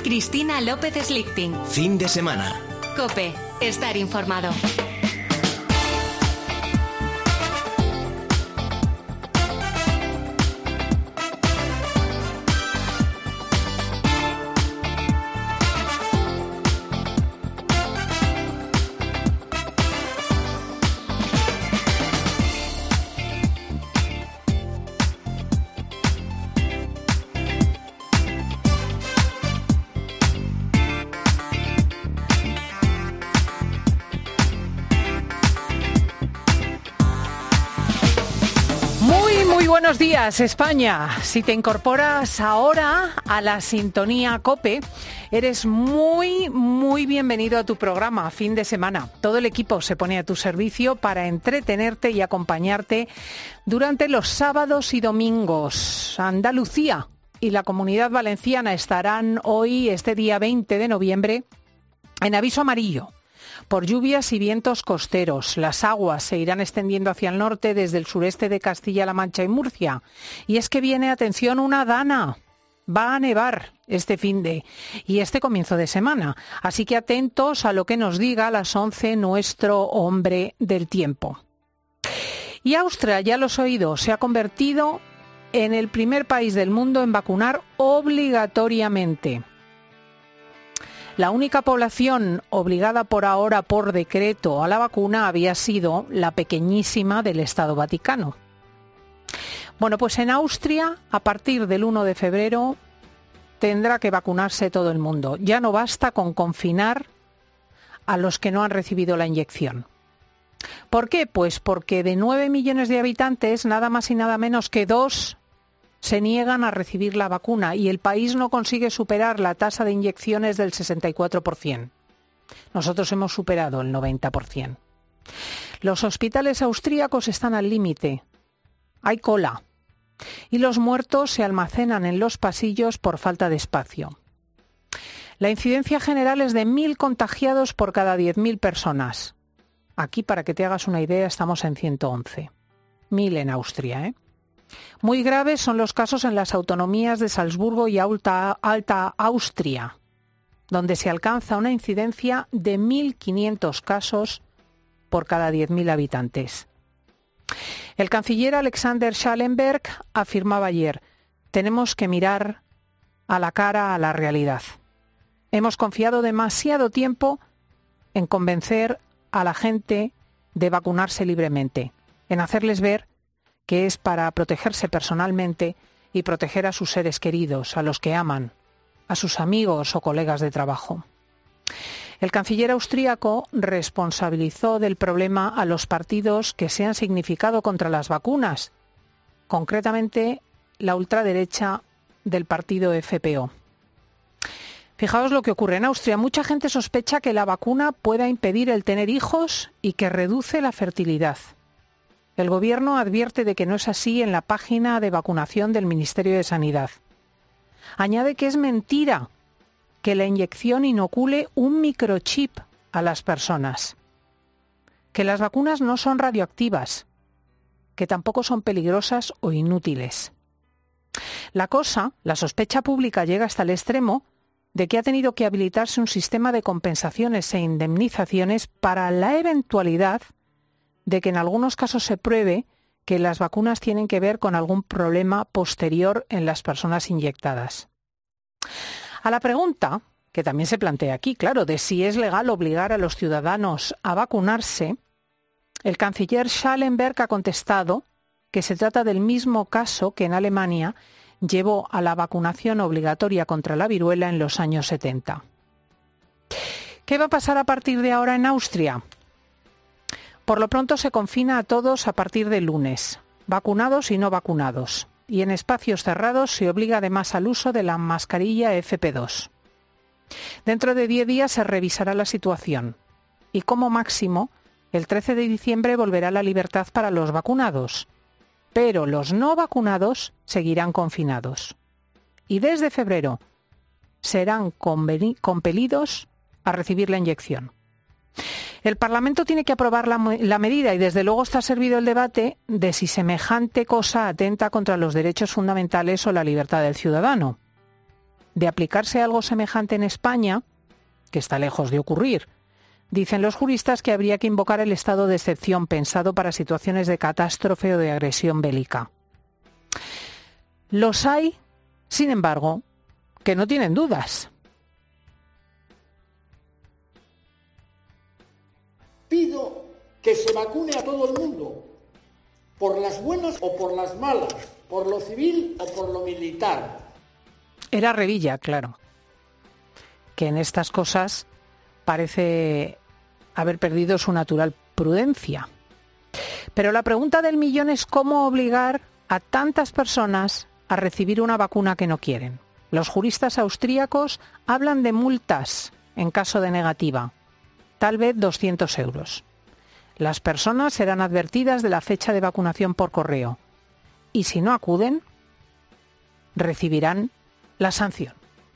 Cristina López Slichting. Fin de semana. COPE. Estar informado. Buenos días, España. Si te incorporas ahora a la sintonía COPE, eres muy bienvenido a tu programa Fin de Semana. Todo el equipo se pone a tu servicio para entretenerte y acompañarte durante los sábados y domingos. Andalucía y la Comunidad Valenciana estarán hoy, este día 20 de noviembre, en aviso amarillo por lluvias y vientos costeros. Las aguas se irán extendiendo hacia el norte desde el sureste de Castilla-La Mancha y Murcia. Y es que viene, atención, una dana. Va a nevar este y este comienzo de semana. Así que atentos a lo que nos diga a las 11 nuestro hombre del tiempo. Y Austria, ya lo has oído, se ha convertido en el primer país del mundo en vacunar obligatoriamente. La única población obligada por ahora por decreto a la vacuna había sido la pequeñísima del Estado Vaticano. Bueno, pues en Austria, a partir del 1 de febrero, tendrá que vacunarse todo el mundo. Ya no basta con confinar a los que no han recibido la inyección. ¿Por qué? Pues porque de 9 millones de habitantes, nada más y nada menos que 2 se niegan a recibir la vacuna y el país no consigue superar la tasa de inyecciones del 64%. Nosotros hemos superado el 90%. Los hospitales austríacos están al límite. Hay cola. Y los muertos se almacenan en los pasillos por falta de espacio. La incidencia general es de 1.000 contagiados por cada 10.000 personas. Aquí, para que te hagas una idea, estamos en 111. 1.000 en Austria, ¿eh? Muy graves son los casos en las autonomías de Salzburgo y Alta Austria, donde se alcanza una incidencia de 1.500 casos por cada 10.000 habitantes. El canciller Alexander Schallenberg afirmaba ayer: tenemos que mirar a la cara a la realidad. Hemos confiado demasiado tiempo en convencer a la gente de vacunarse libremente, en hacerles ver que es para protegerse personalmente y proteger a sus seres queridos, a los que aman, a sus amigos o colegas de trabajo. El canciller austríaco responsabilizó del problema a los partidos que se han significado contra las vacunas, concretamente la ultraderecha del partido FPÖ. Fijaos lo que ocurre en Austria. Mucha gente sospecha que la vacuna pueda impedir el tener hijos y que reduce la fertilidad. El Gobierno advierte de que no es así en la página de vacunación del Ministerio de Sanidad. Añade que es mentira que la inyección inocule un microchip a las personas, que las vacunas no son radioactivas, que tampoco son peligrosas o inútiles. La sospecha pública llega hasta el extremo de que ha tenido que habilitarse un sistema de compensaciones e indemnizaciones para la eventualidad de que en algunos casos se pruebe que las vacunas tienen que ver con algún problema posterior en las personas inyectadas. A la pregunta, que también se plantea aquí, claro, de si es legal obligar a los ciudadanos a vacunarse, el canciller Schallenberg ha contestado que se trata del mismo caso que en Alemania llevó a la vacunación obligatoria contra la viruela en los años 70. ¿Qué va a pasar a partir de ahora en Austria? Por lo pronto se confina a todos a partir del lunes, vacunados y no vacunados, y en espacios cerrados se obliga además al uso de la mascarilla FP2. Dentro de 10 días se revisará la situación y como máximo el 13 de diciembre volverá la libertad para los vacunados, pero los no vacunados seguirán confinados. Y desde febrero serán compelidos a recibir la inyección. El Parlamento tiene que aprobar la medida y desde luego está servido el debate de si semejante cosa atenta contra los derechos fundamentales o la libertad del ciudadano. de aplicarse algo semejante en España, que está lejos de ocurrir, dicen los juristas que habría que invocar el estado de excepción pensado para situaciones de catástrofe o de agresión bélica. Los hay, sin embargo, que no tienen dudas. Pido que se vacune a todo el mundo, por las buenas o por las malas, por lo civil o por lo militar. Era Revilla, claro, que en estas cosas parece haber perdido su natural prudencia. Pero la pregunta del millón es cómo obligar a tantas personas a recibir una vacuna que no quieren. Los juristas austríacos hablan de multas en caso de negativa, tal vez 200 euros. Las personas serán advertidas de la fecha de vacunación por correo y si no acuden, recibirán la sanción.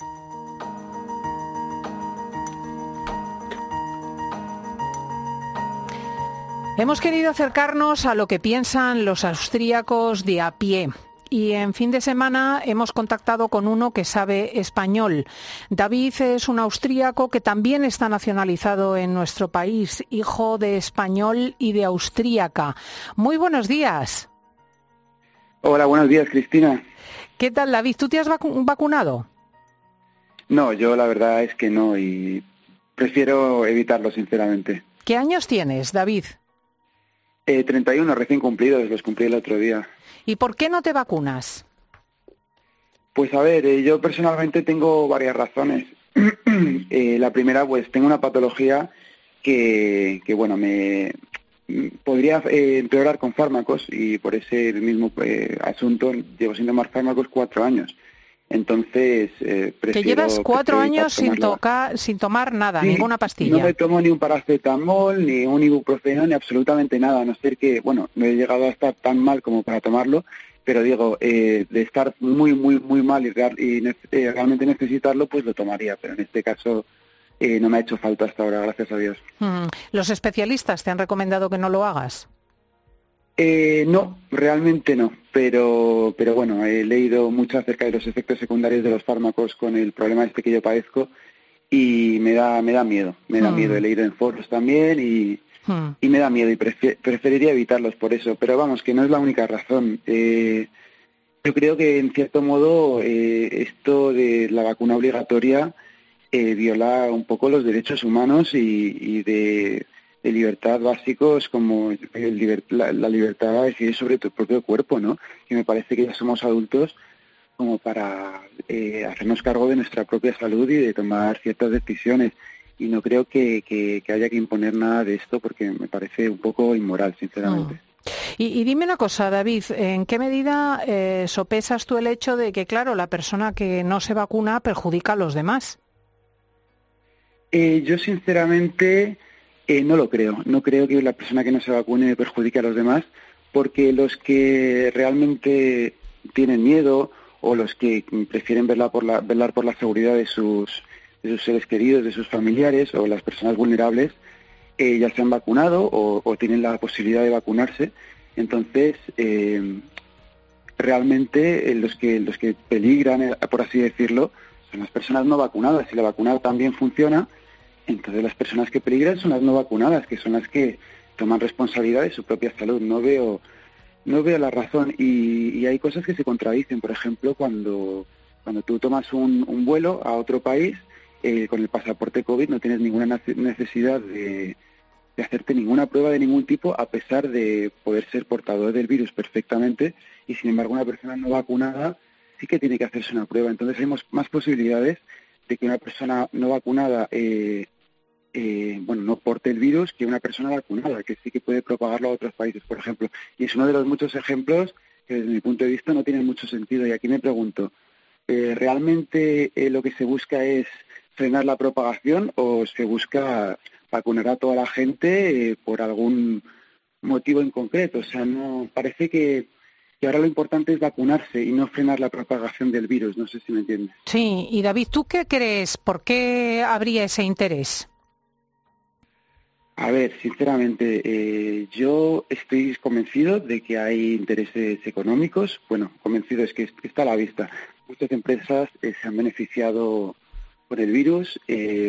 Hemos querido acercarnos a lo que piensan los austríacos de a pie. Y en fin de semana hemos contactado con uno que sabe español. David es un austríaco que también está nacionalizado en nuestro país, hijo de español y de austríaca. Muy buenos días. Hola, buenos días, Cristina. ¿Qué tal, David? ¿Tú te has vacunado? No, yo la verdad es que no y prefiero evitarlo, sinceramente. ¿Qué años tienes, David? 31 recién cumplidos, los cumplí el otro día. ¿Y por qué no te vacunas? Pues a ver, yo personalmente tengo varias razones. La primera, pues tengo una patología que bueno, me podría empeorar con fármacos y por ese mismo asunto llevo sin tomar fármacos 4 años. Entonces, prefiero... Que llevas 4 años sin tomar nada, sí, ninguna pastilla. No me tomo ni un paracetamol, ni un ibuprofeno, ni absolutamente nada, a no ser que, bueno, no he llegado a estar tan mal como para tomarlo, pero digo, de estar muy mal y realmente necesitarlo, pues lo tomaría, pero en este caso no me ha hecho falta hasta ahora, gracias a Dios. ¿Los especialistas te han recomendado que no lo hagas? No, realmente no, pero bueno, he leído mucho acerca de los efectos secundarios de los fármacos con el problema este que yo padezco y me da miedo, he leído en foros también y me da miedo y preferiría evitarlos por eso, pero vamos, que no es la única razón. Yo creo que en cierto modo esto de la vacuna obligatoria viola un poco los derechos humanos y de libertad básicos como la libertad a decidir sobre tu propio cuerpo, ¿no? Que me parece que ya somos adultos como para hacernos cargo de nuestra propia salud y de tomar ciertas decisiones. Y no creo que haya que imponer nada de esto porque me parece un poco inmoral, sinceramente. Y dime una cosa, David, ¿en qué medida sopesas tú el hecho de que, claro, la persona que no se vacuna perjudica a los demás? Yo, sinceramente... no lo creo. No creo que la persona que no se vacune perjudique a los demás, porque los que realmente tienen miedo o los que prefieren velar por la seguridad de sus seres queridos, de sus familiares o las personas vulnerables, ya se han vacunado o tienen la posibilidad de vacunarse. Entonces, realmente los que peligran, por así decirlo, son las personas no vacunadas. Si la vacuna también funciona, entonces las personas que peligran son las no vacunadas, que son las que toman responsabilidad de su propia salud. No veo la razón y hay cosas que se contradicen. Por ejemplo, cuando tú tomas un vuelo a otro país con el pasaporte COVID, no tienes ninguna necesidad de hacerte ninguna prueba de ningún tipo, a pesar de poder ser portador del virus perfectamente, y sin embargo una persona no vacunada sí que tiene que hacerse una prueba. Entonces hay más posibilidades de que una persona no vacunada no porte el virus que una persona vacunada, que sí que puede propagarlo a otros países, por ejemplo. Y es uno de los muchos ejemplos que desde mi punto de vista no tienen mucho sentido. Y aquí me pregunto, ¿realmente lo que se busca es frenar la propagación o se busca vacunar a toda la gente por algún motivo en concreto? O sea, no parece que ahora lo importante es vacunarse y no frenar la propagación del virus. No sé si me entiendes. Sí, y David, ¿tú qué crees? ¿Por qué habría ese interés? A ver, sinceramente, yo estoy convencido de que hay intereses económicos. Bueno, convencido es que está a la vista. muchas empresas se han beneficiado por el virus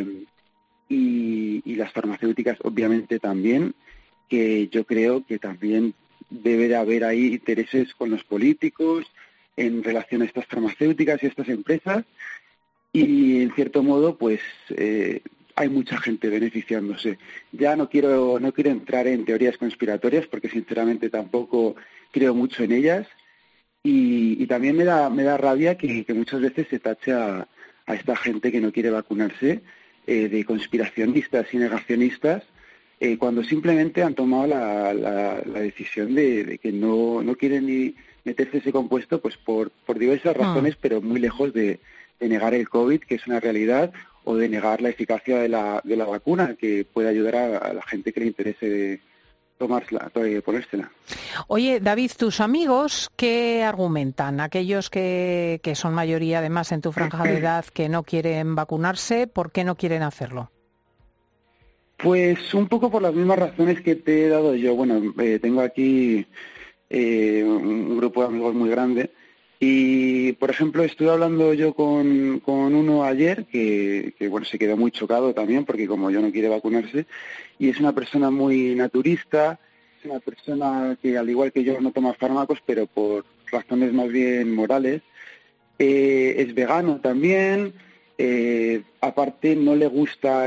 y las farmacéuticas obviamente también, que yo creo que también debe de haber ahí intereses con los políticos en relación a estas farmacéuticas y a estas empresas, y en cierto modo pues hay mucha gente beneficiándose. Ya no quiero entrar en teorías conspiratorias porque sinceramente tampoco creo mucho en ellas, y también me da rabia que muchas veces se tache a esta gente que no quiere vacunarse de conspiracionistas y negacionistas, cuando simplemente han tomado la decisión de que no quieren ni meterse ese compuesto, pues por diversas razones, pero muy lejos de negar el COVID, que es una realidad, o de negar la eficacia de la vacuna, que puede ayudar a la gente que le interese ponérsela. Oye, David, ¿tus amigos qué argumentan? Aquellos que son mayoría, además, en tu franja de edad, que no quieren vacunarse, ¿por qué no quieren hacerlo? Pues un poco por las mismas razones que te he dado yo. Bueno, tengo aquí un grupo de amigos muy grande y, por ejemplo, estuve hablando yo con uno ayer que bueno, se quedó muy chocado también porque como yo no quiere vacunarse, y es una persona muy naturista, es una persona que al igual que yo no toma fármacos, pero por razones más bien morales, es vegano también, aparte no le gusta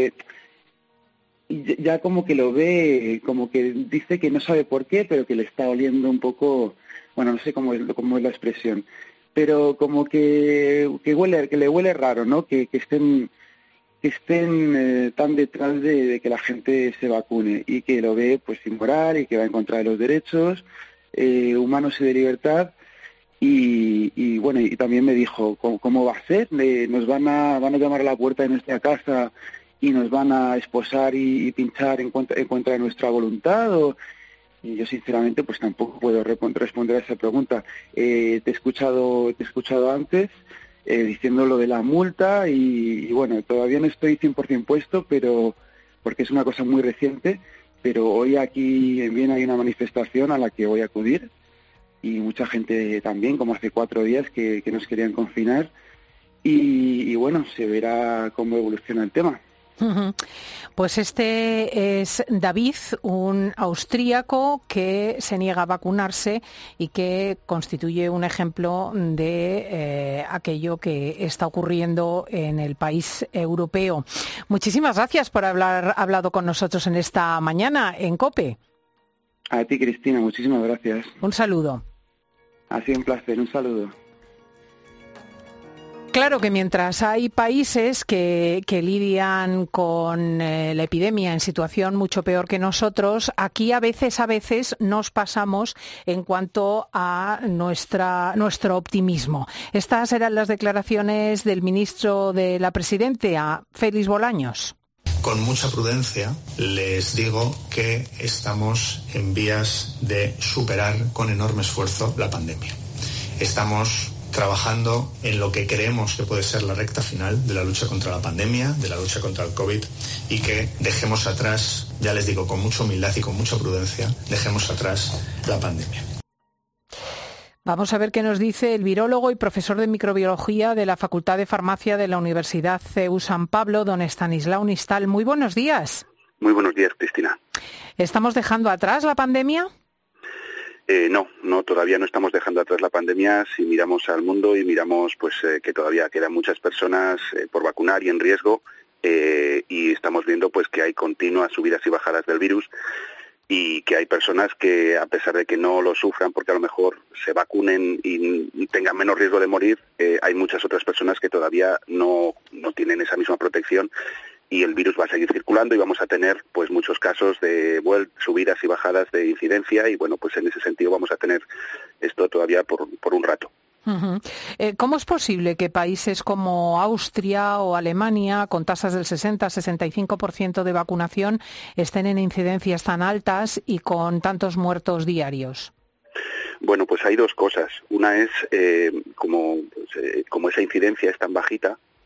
ya como que lo ve, como que dice que no sabe por qué, pero que le está oliendo un poco, bueno, no sé cómo es la expresión, pero como que le huele raro, ¿no? Que estén tan detrás de que la gente se vacune, y que lo ve pues inmoral y que va en contra de los derechos humanos y de libertad. Y bueno, y también me dijo, ¿cómo va a ser? Nos van a llamar a la puerta de nuestra casa y nos van a esposar y pinchar en contra de nuestra voluntad. Y yo sinceramente pues tampoco puedo responder a esa pregunta. Te he escuchado antes diciendo lo de la multa y bueno, todavía no estoy 100% puesto, pero porque es una cosa muy reciente, pero hoy aquí en Viena hay una manifestación a la que voy a acudir, y mucha gente también, como hace 4 días que nos querían confinar, y bueno, se verá cómo evoluciona el tema. Pues este es David, un austríaco que se niega a vacunarse y que constituye un ejemplo de aquello que está ocurriendo en el país europeo. Muchísimas gracias por haber hablado con nosotros en esta mañana en COPE. A ti, Cristina, muchísimas gracias. Un saludo. Ha sido un placer, un saludo. Claro que mientras hay países que lidian con la epidemia en situación mucho peor que nosotros, aquí a veces nos pasamos en cuanto a nuestro optimismo. Estas eran las declaraciones del ministro de la Presidencia, Félix Bolaños. Con mucha prudencia les digo que estamos en vías de superar con enorme esfuerzo la pandemia. Estamos trabajando en lo que creemos que puede ser la recta final de la lucha contra la pandemia, de la lucha contra el COVID, y que dejemos atrás, ya les digo, con mucha humildad y con mucha prudencia, dejemos atrás la pandemia. Vamos a ver qué nos dice el virólogo y profesor de microbiología de la Facultad de Farmacia de la Universidad CEU San Pablo, don Estanislao Nistal. Muy buenos días. Muy buenos días, Cristina. ¿Estamos dejando atrás la pandemia? No, todavía no estamos dejando atrás la pandemia. Si miramos al mundo y miramos pues que todavía quedan muchas personas por vacunar y en riesgo, y estamos viendo pues que hay continuas subidas y bajadas del virus, y que hay personas que, a pesar de que no lo sufran porque a lo mejor se vacunen y tengan menos riesgo de morir, hay muchas otras personas que todavía no tienen esa misma protección, y el virus va a seguir circulando y vamos a tener pues muchos casos de subidas y bajadas de incidencia, y bueno, pues en ese sentido vamos a tener esto todavía por un rato. Uh-huh. ¿Cómo es posible que países como Austria o Alemania, con tasas del 60-65% de vacunación, estén en incidencias tan altas y con tantos muertos diarios? Bueno, pues hay dos cosas. Una es como esa incidencia es tan bajita,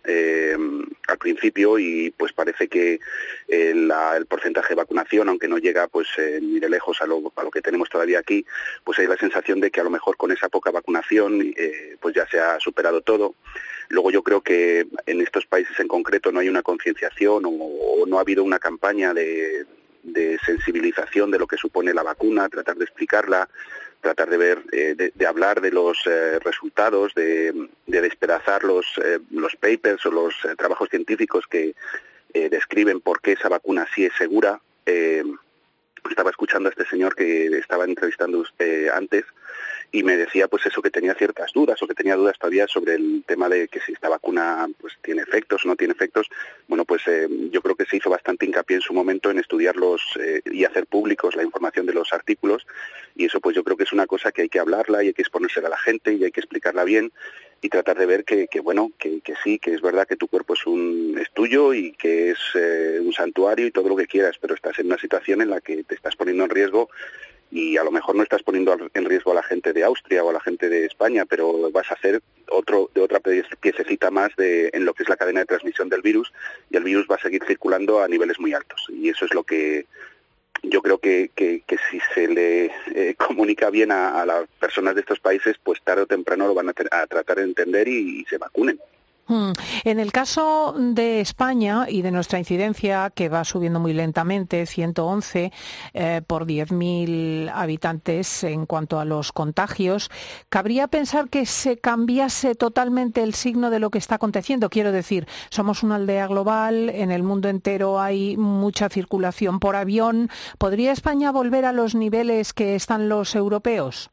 al principio, y pues parece que el porcentaje de vacunación, aunque no llega pues ni de lejos a lo que tenemos todavía aquí, pues hay la sensación de que a lo mejor con esa poca vacunación pues ya se ha superado todo. Luego yo creo que en estos países en concreto no hay una concienciación o no ha habido una campaña de sensibilización de lo que supone la vacuna, tratar de explicarla, tratar de ver, de hablar de los resultados, de despedazar los papers o los trabajos científicos que describen por qué esa vacuna sí es segura. Estaba escuchando a este señor que estaba entrevistando antes y me decía pues eso, que tenía ciertas dudas o que tenía dudas todavía sobre el tema de que si esta vacuna pues tiene efectos o no tiene efectos. Bueno, pues yo creo que se hizo bastante hincapié en su momento en estudiarlos y hacer públicos la información de los artículos, y eso pues yo creo que es una cosa que hay que hablarla y hay que exponérsela a la gente y hay que explicarla bien y tratar de ver que sí, que es verdad que tu cuerpo es tuyo y que es un santuario y todo lo que quieras, pero estás en una situación en la que te estás poniendo en riesgo. Y a lo mejor no estás poniendo en riesgo a la gente de Austria o a la gente de España, pero vas a hacer otra piececita más en lo que es la cadena de transmisión del virus, y el virus va a seguir circulando a niveles muy altos. Y eso es lo que yo creo que si se le comunica bien a las personas de estos países, pues tarde o temprano lo van a tratar de entender y se vacunen. En el caso de España y de nuestra incidencia, que va subiendo muy lentamente, 111 por 10.000 habitantes en cuanto a los contagios, ¿cabría pensar que se cambiase totalmente el signo de lo que está aconteciendo? Quiero decir, somos una aldea global, en el mundo entero hay mucha circulación por avión. ¿Podría España volver a los niveles que están los europeos?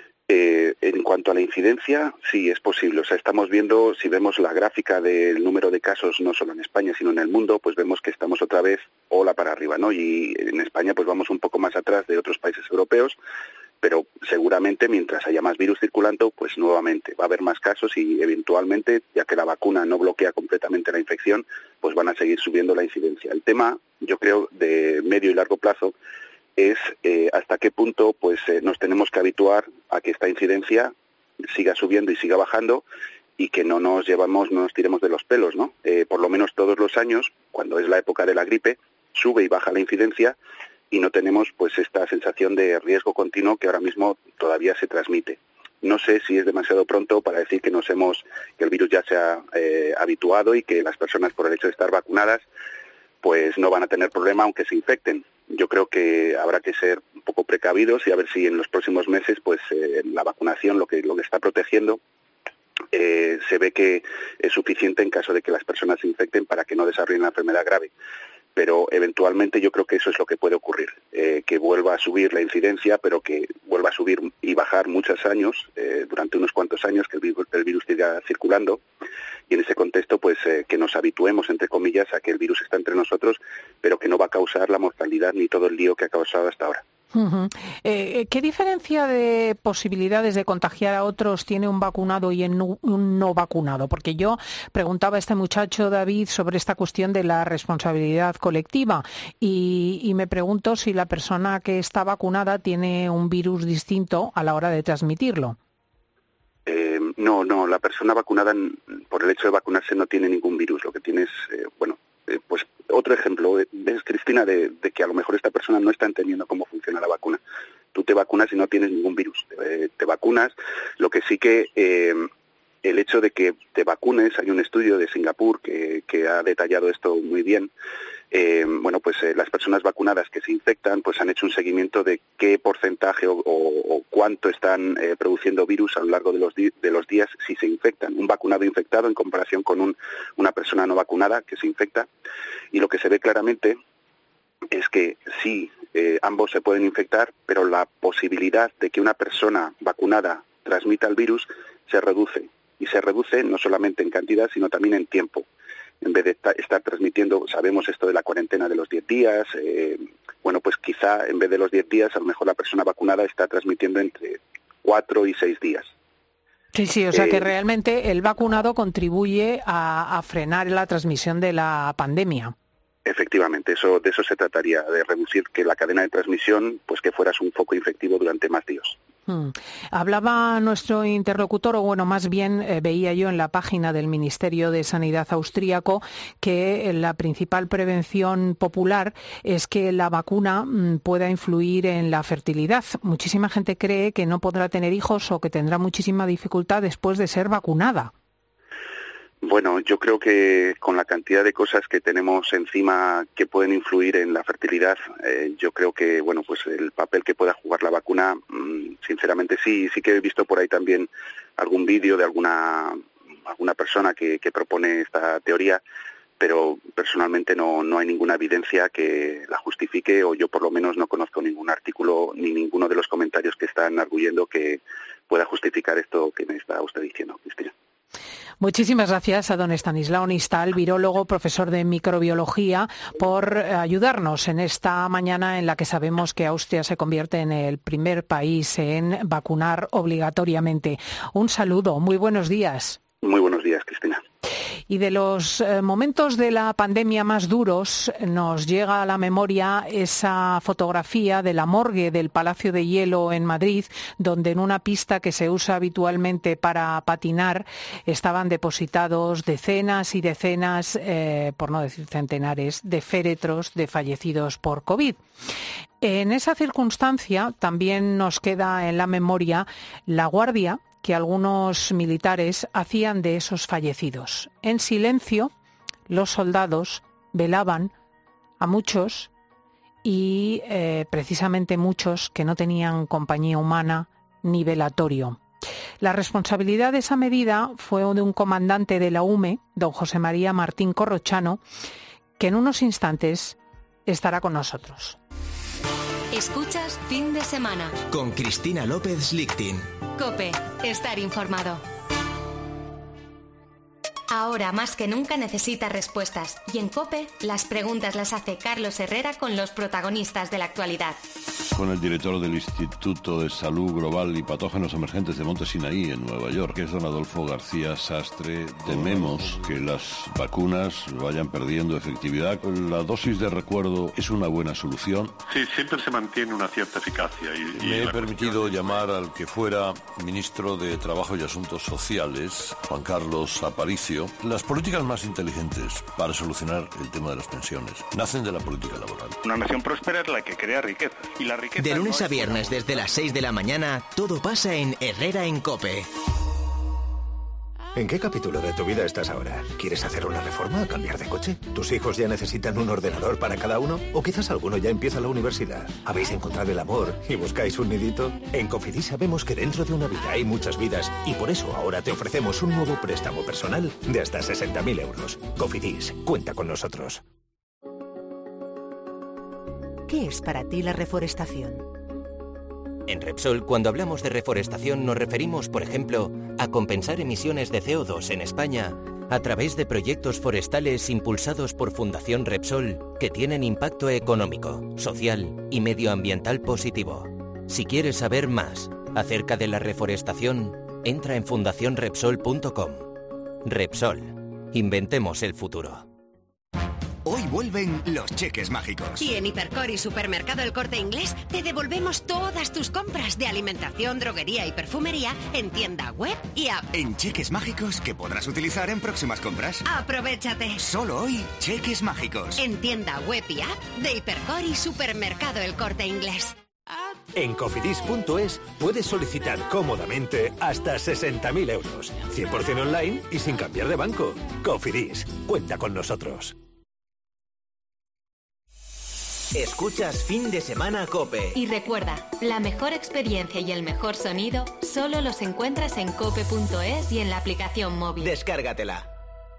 En cuanto a la incidencia, sí, es posible. O sea, estamos viendo, si vemos la gráfica del número de casos, no solo en España, sino en el mundo, pues vemos que estamos otra vez ola para arriba, ¿no? Y en España pues vamos un poco más atrás de otros países europeos, pero seguramente mientras haya más virus circulando, pues nuevamente va a haber más casos y eventualmente, ya que la vacuna no bloquea completamente la infección, pues van a seguir subiendo la incidencia. El tema, yo creo, de medio y largo plazo es hasta qué punto pues nos tenemos que habituar a que esta incidencia siga subiendo y siga bajando y que no nos tiremos de los pelos, ¿no? Por lo menos todos los años, cuando es la época de la gripe, sube y baja la incidencia y no tenemos pues esta sensación de riesgo continuo que ahora mismo todavía se transmite. No sé si es demasiado pronto para decir que que el virus ya se ha habituado y que las personas, por el hecho de estar vacunadas, pues no van a tener problema aunque se infecten. Yo creo que habrá que ser un poco precavidos y a ver si en los próximos meses pues la vacunación lo que está protegiendo se ve que es suficiente en caso de que las personas se infecten para que no desarrollen la enfermedad grave. Pero eventualmente yo creo que eso es lo que puede ocurrir, que vuelva a subir la incidencia, pero que vuelva a subir y bajar muchos años, durante unos cuantos años que el virus siga circulando, y en ese contexto pues que nos habituemos, entre comillas, a que el virus está entre nosotros, pero que no va a causar la mortalidad ni todo el lío que ha causado hasta ahora. ¿Qué diferencia de posibilidades de contagiar a otros tiene un vacunado y un no vacunado? Porque yo preguntaba a este muchacho, David, sobre esta cuestión de la responsabilidad colectiva y me pregunto si la persona que está vacunada tiene un virus distinto a la hora de transmitirlo. No, la persona vacunada por el hecho de vacunarse no tiene ningún virus. Lo que tiene es, pues otro ejemplo, ves, Cristina, de que a lo mejor esta persona no está entendiendo cómo funciona la vacuna. Tú te vacunas y no tienes ningún virus. Te vacunas, lo que sí que el hecho de que te vacunes, hay un estudio de Singapur que ha detallado esto muy bien. Las personas vacunadas que se infectan pues han hecho un seguimiento de qué porcentaje o cuánto están produciendo virus a lo largo de los días si se infectan. Un vacunado infectado en comparación con una persona no vacunada que se infecta. Y lo que se ve claramente es que sí, ambos se pueden infectar, pero la posibilidad de que una persona vacunada transmita el virus se reduce. Y se reduce no solamente en cantidad, sino también en tiempo. En vez de estar transmitiendo, sabemos esto de la cuarentena de los 10 días, pues quizá en vez de los 10 días, a lo mejor la persona vacunada está transmitiendo entre 4 y 6 días. Sí, o sea que realmente el vacunado contribuye a frenar la transmisión de la pandemia. Efectivamente, de eso se trataría, de reducir que la cadena de transmisión, pues que fueras un foco infectivo durante más días. Hablaba nuestro interlocutor, o bueno, más bien veía yo en la página del Ministerio de Sanidad austríaco que la principal prevención popular es que la vacuna pueda influir en la fertilidad. Muchísima gente cree que no podrá tener hijos o que tendrá muchísima dificultad después de ser vacunada. Bueno, yo creo que con la cantidad de cosas que tenemos encima que pueden influir en la fertilidad, yo creo que, bueno, pues el papel que pueda jugar la vacuna, sinceramente sí que he visto por ahí también algún vídeo de alguna persona que propone esta teoría, pero personalmente no hay ninguna evidencia que la justifique, o yo por lo menos no conozco ningún artículo ni ninguno de los comentarios que están arguyendo que pueda justificar esto que me está usted diciendo, Cristina. Muchísimas gracias a don Estanislao Nistal, virólogo, profesor de microbiología, por ayudarnos en esta mañana en la que sabemos que Austria se convierte en el primer país en vacunar obligatoriamente. Un saludo, muy buenos días. Muy buenos días, Cristina. Y de los momentos de la pandemia más duros nos llega a la memoria esa fotografía de la morgue del Palacio de Hielo en Madrid, donde en una pista que se usa habitualmente para patinar estaban depositados decenas y decenas, por no decir centenares, de féretros de fallecidos por COVID. En esa circunstancia también nos queda en la memoria la guardia que algunos militares hacían de esos fallecidos. En silencio, los soldados velaban a muchos y precisamente muchos que no tenían compañía humana ni velatorio. La responsabilidad de esa medida fue de un comandante de la UME, don José María Martín Corrochano, que en unos instantes estará con nosotros. Escuchas Fin de Semana con Cristina López Lichting. COPE, estar informado. Ahora más que nunca necesita respuestas y en COPE las preguntas las hace Carlos Herrera con los protagonistas de la actualidad. Con el director del Instituto de Salud Global y Patógenos Emergentes de Monte Sinaí en Nueva York, que es don Adolfo García Sastre. Tememos que las vacunas vayan perdiendo efectividad. La dosis de recuerdo es una buena solución. Sí, siempre se mantiene una cierta eficacia. Me he permitido llamar al que fuera ministro de Trabajo y Asuntos Sociales, Juan Carlos Aparicio. Las políticas más inteligentes para solucionar el tema de las pensiones nacen de la política laboral. Una nación próspera es la que crea riqueza. Y la riqueza de lunes a viernes desde las 6 de la mañana, todo pasa en Herrera en COPE. ¿En qué capítulo de tu vida estás ahora? ¿Quieres hacer una reforma o cambiar de coche? ¿Tus hijos ya necesitan un ordenador para cada uno? ¿O quizás alguno ya empieza la universidad? ¿Habéis encontrado el amor y buscáis un nidito? En Cofidis sabemos que dentro de una vida hay muchas vidas y por eso ahora te ofrecemos un nuevo préstamo personal de hasta 60.000 euros. Cofidis, cuenta con nosotros. ¿Qué es para ti la reforestación? En Repsol, cuando hablamos de reforestación, nos referimos, por ejemplo, a compensar emisiones de CO2 en España a través de proyectos forestales impulsados por Fundación Repsol que tienen impacto económico, social y medioambiental positivo. Si quieres saber más acerca de la reforestación, entra en fundacionrepsol.com. Repsol. Inventemos el futuro. Hoy vuelven los cheques mágicos. Y en Hipercor y Supermercado El Corte Inglés te devolvemos todas tus compras de alimentación, droguería y perfumería en tienda web y app. En cheques mágicos que podrás utilizar en próximas compras. ¡Aprovechate! Solo hoy, cheques mágicos. En tienda web y app de Hipercor y Supermercado El Corte Inglés. En cofidis.es puedes solicitar cómodamente hasta 60.000 euros. 100% online y sin cambiar de banco. Cofidis, cuenta con nosotros. Escuchas Fin de Semana COPE. Y recuerda, la mejor experiencia y el mejor sonido solo los encuentras en cope.es y en la aplicación móvil. Descárgatela.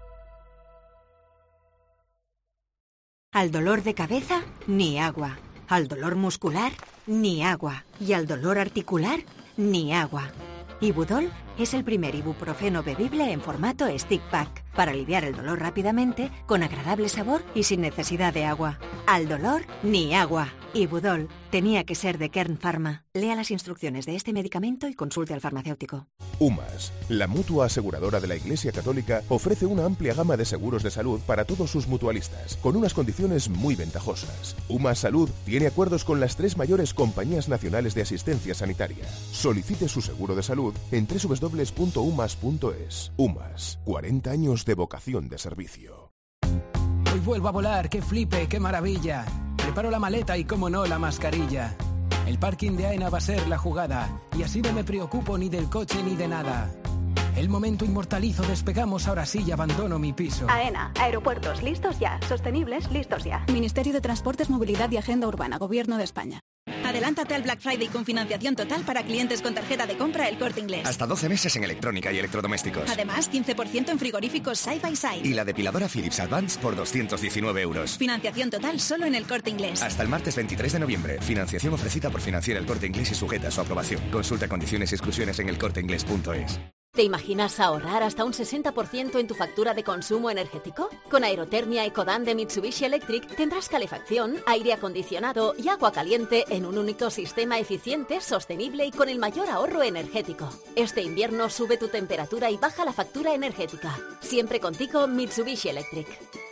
Al dolor de cabeza, ni agua. Al dolor muscular, ni agua. Y al dolor articular, ni agua. Ibudol es el primer ibuprofeno bebible en formato stick pack para aliviar el dolor rápidamente, con agradable sabor y sin necesidad de agua. Al dolor, ni agua. Ibudol tenía que ser de Kern Pharma. Lea las instrucciones de este medicamento y consulte al farmacéutico. UMAS, la mutua aseguradora de la Iglesia Católica, ofrece una amplia gama de seguros de salud para todos sus mutualistas, con unas condiciones muy ventajosas. UMAS Salud tiene acuerdos con las 3 mayores compañías nacionales de asistencia sanitaria. Solicite su seguro de salud en www.umas.es. UMAS, 40 años de vocación de servicio. Hoy vuelvo a volar, qué flipe, qué maravilla. Preparo la maleta y, como no, la mascarilla. El parking de AENA va a ser la jugada, y así no me preocupo ni del coche ni de nada. El momento inmortalizo, despegamos, ahora sí y abandono mi piso. AENA, aeropuertos listos ya, sostenibles listos ya. Ministerio de Transportes, Movilidad y Agenda Urbana, Gobierno de España. Adelántate al Black Friday con financiación total para clientes con tarjeta de compra El Corte Inglés. Hasta 12 meses en electrónica y electrodomésticos. Además, 15% en frigoríficos Side by Side. Y la depiladora Philips Advance por 219 euros. Financiación total solo en El Corte Inglés. Hasta el martes 23 de noviembre. Financiación ofrecida por Financiera El Corte Inglés y sujeta a su aprobación. Consulta condiciones y exclusiones en elcorteinglés.es. ¿Te imaginas ahorrar hasta un 60% en tu factura de consumo energético? Con Aerotermia Ecodan de Mitsubishi Electric tendrás calefacción, aire acondicionado y agua caliente en un único sistema eficiente, sostenible y con el mayor ahorro energético. Este invierno sube tu temperatura y baja la factura energética. Siempre contigo, Mitsubishi Electric.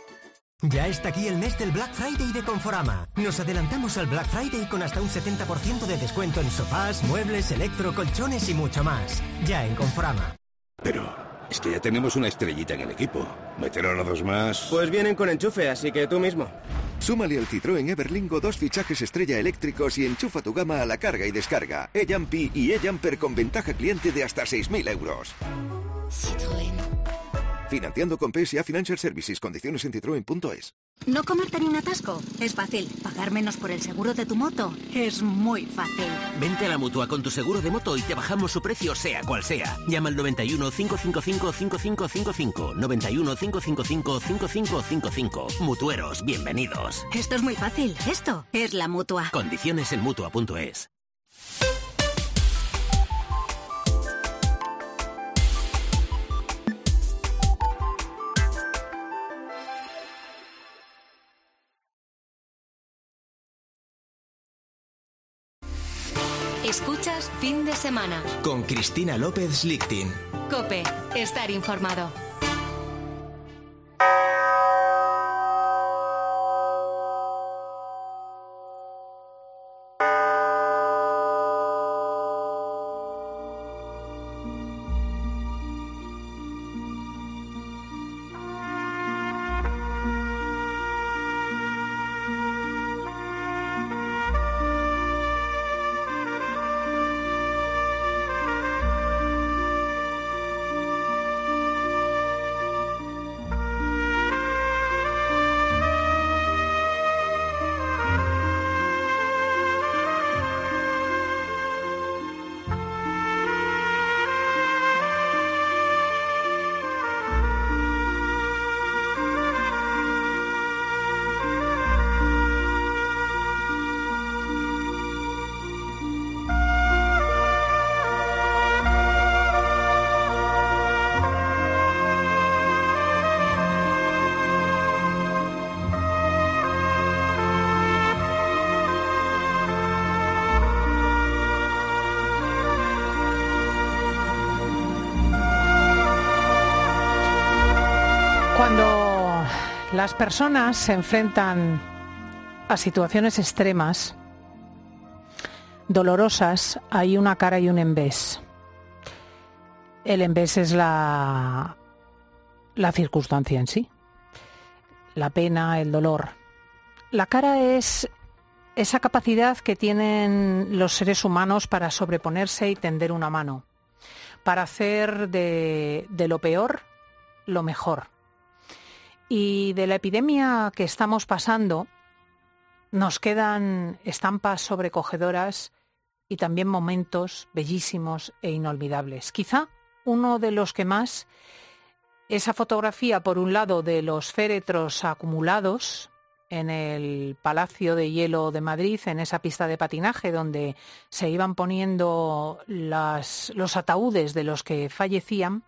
Ya está aquí el mes del Black Friday de Conforama. Nos adelantamos al Black Friday con hasta un 70% de descuento en sofás, muebles, electro, colchones y mucho más. Ya en Conforama. Pero es que ya tenemos una estrellita en el equipo. ¿Meterán a 2 más? Pues vienen con enchufe, así que tú mismo. Súmale al Citroën Everlingo 2 fichajes estrella eléctricos y enchufa tu gama a la carga y descarga. E-Jumpy y E-Jumper con ventaja cliente de hasta 6.000 euros. Citroën. Financiando con PSA Financial Services. Condiciones en citroen.es. No comerte ni un atasco. Es fácil. Pagar menos por el seguro de tu moto. Es muy fácil. Vente a la Mutua con tu seguro de moto y te bajamos su precio sea cual sea. Llama al 91 555 5555. 91 555 5555. Mutueros, bienvenidos. Esto es muy fácil. Esto es la Mutua. Condiciones en Mutua.es. Escuchas Fin de Semana. Con Cristina López Lichtin. COPE. Estar informado. Cuando las personas se enfrentan a situaciones extremas, dolorosas, hay una cara y un envés. El envés es la circunstancia en sí, la pena, el dolor. La cara es esa capacidad que tienen los seres humanos para sobreponerse y tender una mano, para hacer de lo peor lo mejor. Y de la epidemia que estamos pasando nos quedan estampas sobrecogedoras y también momentos bellísimos e inolvidables. Quizá uno de los que más, esa fotografía por un lado de los féretros acumulados en el Palacio de Hielo de Madrid, en esa pista de patinaje donde se iban poniendo los ataúdes de los que fallecían,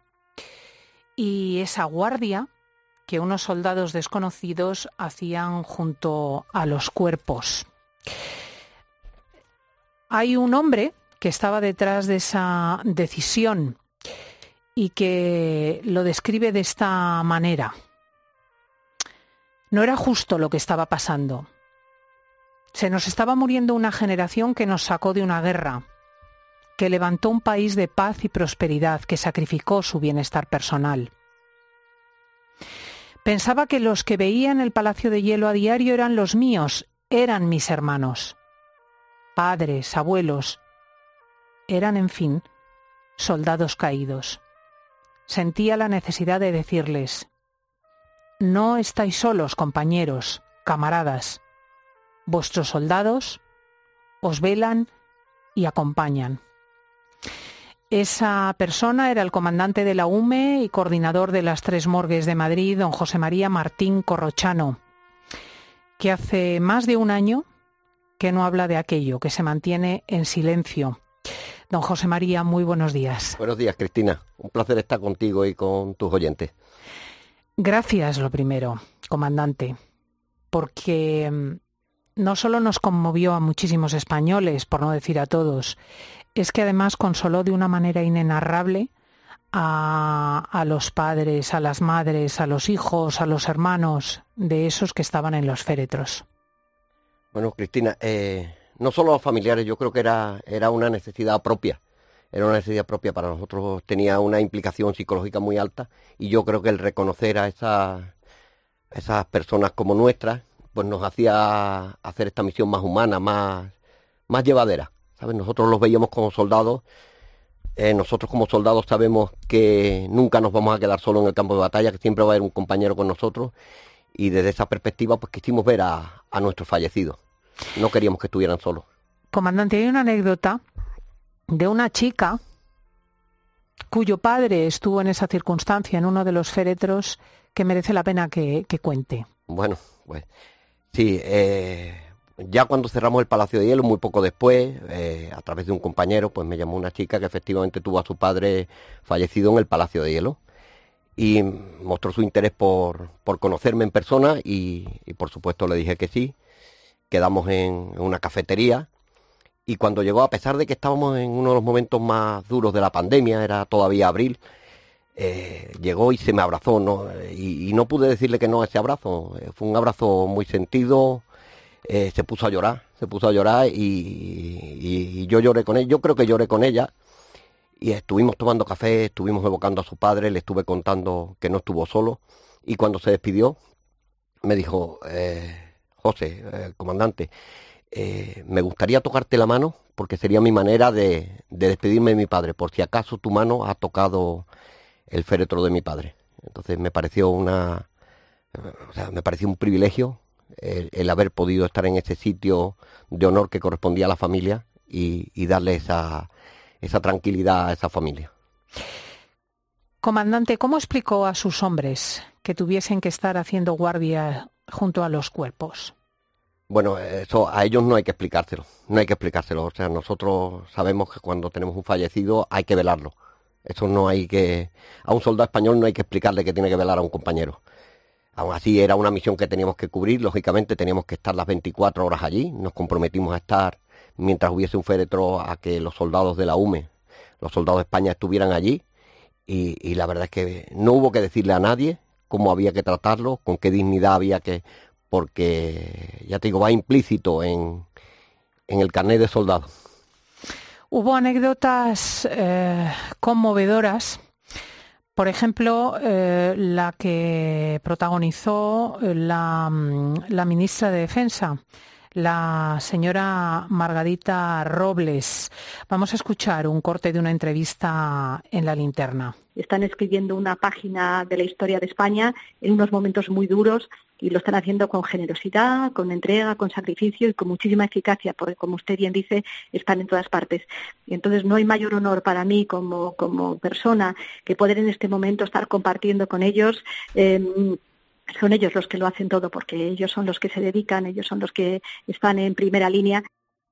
y esa guardia que unos soldados desconocidos hacían junto a los cuerpos. hay un hombre que estaba detrás de esa decisión y que lo describe de esta manera. No era justo lo que estaba pasando. Se nos estaba muriendo una generación que nos sacó de una guerra, que levantó un país de paz y prosperidad, que sacrificó su bienestar personal. Pensaba que los que veía en el Palacio de Hielo a diario eran los míos, eran mis hermanos. Padres, abuelos, eran, en fin, soldados caídos. Sentía la necesidad de decirles: no estáis solos, compañeros, camaradas. Vuestros soldados os velan y acompañan. Esa persona era el comandante de la UME y coordinador de las 3 morgues de Madrid, don José María Martín Corrochano, que hace más de un año que no habla de aquello, que se mantiene en silencio. Don José María, muy buenos días. Buenos días, Cristina. Un placer estar contigo y con tus oyentes. Gracias, lo primero, comandante, porque no solo nos conmovió a muchísimos españoles, por no decir a todos, es que además consoló de una manera inenarrable a los padres, a las madres, a los hijos, a los hermanos de esos que estaban en los féretros. Bueno, Cristina, no solo los familiares, yo creo que era una necesidad propia. Era una necesidad propia para nosotros, tenía una implicación psicológica muy alta, y yo creo que el reconocer a esas personas como nuestras, pues nos hacía hacer esta misión más humana, más llevadera. ¿Sabes? Nosotros los veíamos como soldados, nosotros como soldados sabemos que nunca nos vamos a quedar solos en el campo de batalla, que siempre va a haber un compañero con nosotros, y desde esa perspectiva pues quisimos ver a nuestros fallecidos. No queríamos que estuvieran solos. Comandante, hay una anécdota de una chica cuyo padre estuvo en esa circunstancia, en uno de los féretros, que merece la pena que cuente. Bueno, pues sí, ya cuando cerramos el Palacio de Hielo, muy poco después, a través de un compañero, pues me llamó una chica que efectivamente tuvo a su padre fallecido en el Palacio de Hielo, y mostró su interés por conocerme en persona, y por supuesto le dije que sí. Quedamos en una cafetería, y cuando llegó, a pesar de que estábamos en uno de los momentos más duros de la pandemia, era todavía abril, llegó y se me abrazó, ¿no? Y no pude decirle que no a ese abrazo. Fue un abrazo muy sentido. Se puso a llorar y yo lloré con ella. Yo creo que lloré con ella, y estuvimos tomando café, estuvimos evocando a su padre, le estuve contando que no estuvo solo, y cuando se despidió me dijo: José, comandante, me gustaría tocarte la mano, porque sería mi manera de despedirme de mi padre, por si acaso tu mano ha tocado el féretro de mi padre. Entonces me pareció un privilegio el haber podido estar en ese sitio de honor que correspondía a la familia, y darle esa tranquilidad a esa familia. Comandante, ¿cómo explicó a sus hombres que tuviesen que estar haciendo guardia junto a los cuerpos? Bueno, eso a ellos no hay que explicárselo. O sea, nosotros sabemos que cuando tenemos un fallecido hay que velarlo. Eso no hay que... A un soldado español no hay que explicarle que tiene que velar a un compañero. Aún así era una misión que teníamos que cubrir, lógicamente teníamos que estar las 24 horas allí, nos comprometimos a estar mientras hubiese un féretro, a que los soldados de la UME, los soldados de España estuvieran allí, y la verdad es que no hubo que decirle a nadie cómo había que tratarlo, con qué dignidad había que... porque, ya te digo, va implícito en el carnet de soldado. Hubo anécdotas conmovedoras. Por ejemplo, la que protagonizó la ministra de Defensa, la señora Margarita Robles. Vamos a escuchar un corte de una entrevista en La Linterna. Están escribiendo una página de la historia de España en unos momentos muy duros, y lo están haciendo con generosidad, con entrega, con sacrificio y con muchísima eficacia, porque, como usted bien dice, están en todas partes. Y entonces no hay mayor honor para mí como persona que poder en este momento estar compartiendo con ellos. Son ellos los que lo hacen todo, porque ellos son los que se dedican, ellos son los que están en primera línea.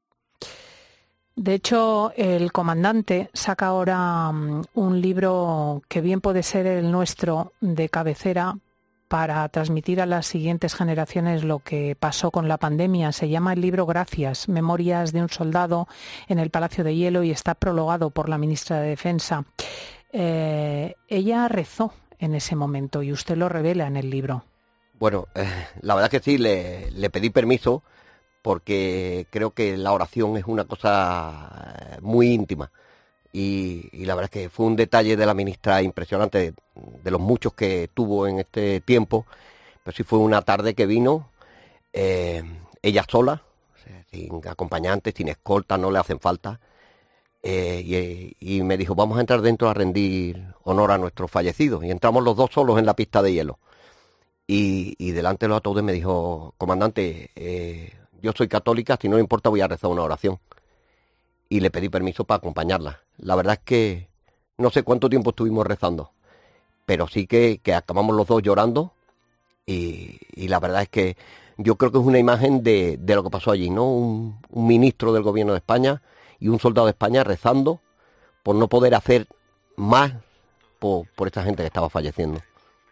De hecho, el comandante saca ahora un libro que bien puede ser el nuestro de cabecera, para transmitir a las siguientes generaciones lo que pasó con la pandemia. Se llama el libro Gracias, Memorias de un soldado en el Palacio de Hielo, y está prologado por la ministra de Defensa. Ella rezó en ese momento y usted lo revela en el libro. Bueno, la verdad que sí, le pedí permiso porque creo que la oración es una cosa muy íntima. Y la verdad es que fue un detalle de la ministra impresionante, de los muchos que tuvo en este tiempo. Pero sí fue una tarde que vino, ella sola, sin acompañantes, sin escolta, no le hacen falta. Y me dijo, vamos a entrar dentro a rendir honor a nuestros fallecidos. Y entramos los dos solos en la pista de hielo. Y delante de los todos me dijo, comandante, yo soy católica, si no le importa voy a rezar una oración. Y le pedí permiso para acompañarla. La verdad es que no sé cuánto tiempo estuvimos rezando, pero sí que acabamos los dos llorando y la verdad es que yo creo que es una imagen de lo que pasó allí, ¿no? Un ministro del gobierno de España y un soldado de España rezando por no poder hacer más por esta gente que estaba falleciendo.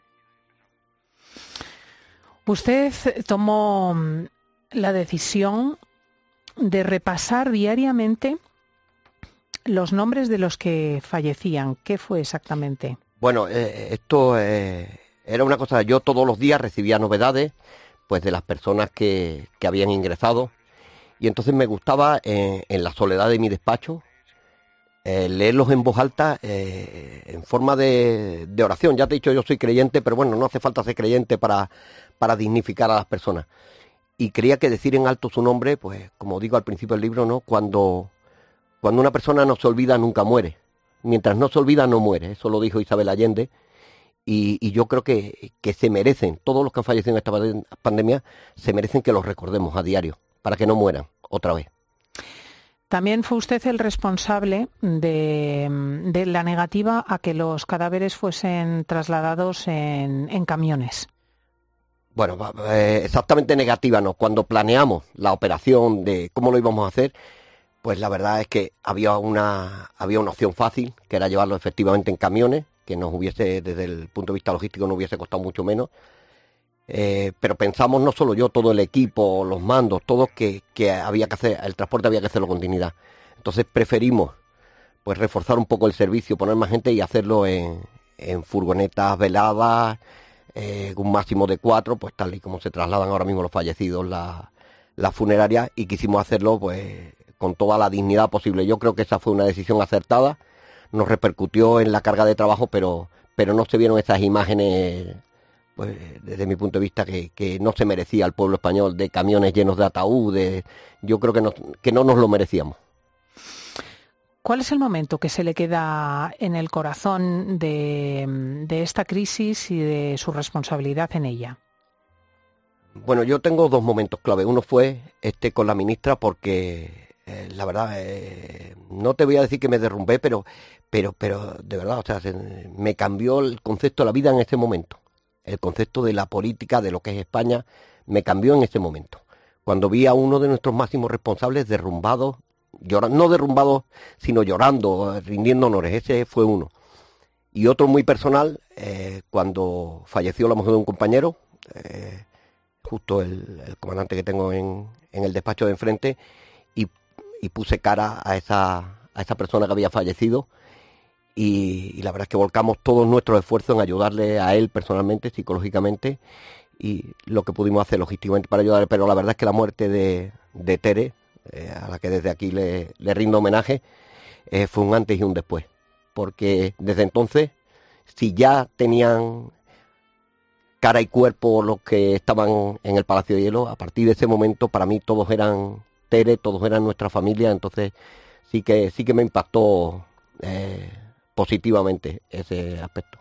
Usted tomó la decisión de repasar diariamente los nombres de los que fallecían. ¿Qué fue exactamente? Bueno, esto era una cosa, yo todos los días recibía novedades pues de las personas que habían ingresado, y entonces me gustaba en la soledad de mi despacho leerlos en voz alta en forma de oración. Ya te he dicho, yo soy creyente, pero bueno, no hace falta ser creyente para dignificar a las personas. Y creía que decir en alto su nombre, pues como digo al principio del libro, ¿no? Cuando una persona no se olvida, nunca muere. Mientras no se olvida, no muere. Eso lo dijo Isabel Allende. Y yo creo que se merecen, todos los que han fallecido en esta pandemia, se merecen que los recordemos a diario, para que no mueran otra vez. También fue usted el responsable de la negativa a que los cadáveres fuesen trasladados en camiones. Bueno, exactamente negativa no. Cuando planeamos la operación de cómo lo íbamos a hacer, pues la verdad es que había una opción fácil, que era llevarlo efectivamente en camiones, que nos hubiese, desde el punto de vista logístico, no hubiese costado mucho menos. Pero pensamos, no solo yo, todo el equipo, los mandos, todos, que había que hacer, el transporte había que hacerlo con dignidad. Entonces preferimos pues reforzar un poco el servicio, poner más gente y hacerlo en furgonetas veladas, un máximo de 4, pues tal y como se trasladan ahora mismo los fallecidos, las funerarias, y quisimos hacerlo pues con toda la dignidad posible. Yo creo que esa fue una decisión acertada, nos repercutió en la carga de trabajo, pero no se vieron esas imágenes, pues desde mi punto de vista, que no se merecía el pueblo español, de camiones llenos de ataúdes. Yo creo que no nos lo merecíamos. ¿Cuál es el momento que se le queda en el corazón de esta crisis y de su responsabilidad en ella? Bueno, yo tengo dos momentos clave. Uno fue con la ministra, porque la verdad, no te voy a decir que me derrumbé, pero de verdad, o sea, me cambió el concepto de la vida en ese momento. El concepto de la política, de lo que es España, me cambió en ese momento. Cuando vi a uno de nuestros máximos responsables derrumbado, no derrumbado, sino llorando, rindiendo honores. Ese fue uno. Y otro muy personal, cuando falleció la mujer de un compañero, justo el comandante que tengo en el despacho de enfrente, y puse cara a esa persona que había fallecido, y la verdad es que volcamos todos nuestros esfuerzos en ayudarle a él personalmente, psicológicamente, y lo que pudimos hacer logísticamente para ayudarle. Pero la verdad es que la muerte de Tere, a la que desde aquí le rindo homenaje, fue un antes y un después, porque desde entonces, si ya tenían cara y cuerpo los que estaban en el Palacio de Hielo, a partir de ese momento para mí todos eran Tere, todos eran nuestra familia. Entonces sí que me impactó positivamente ese aspecto.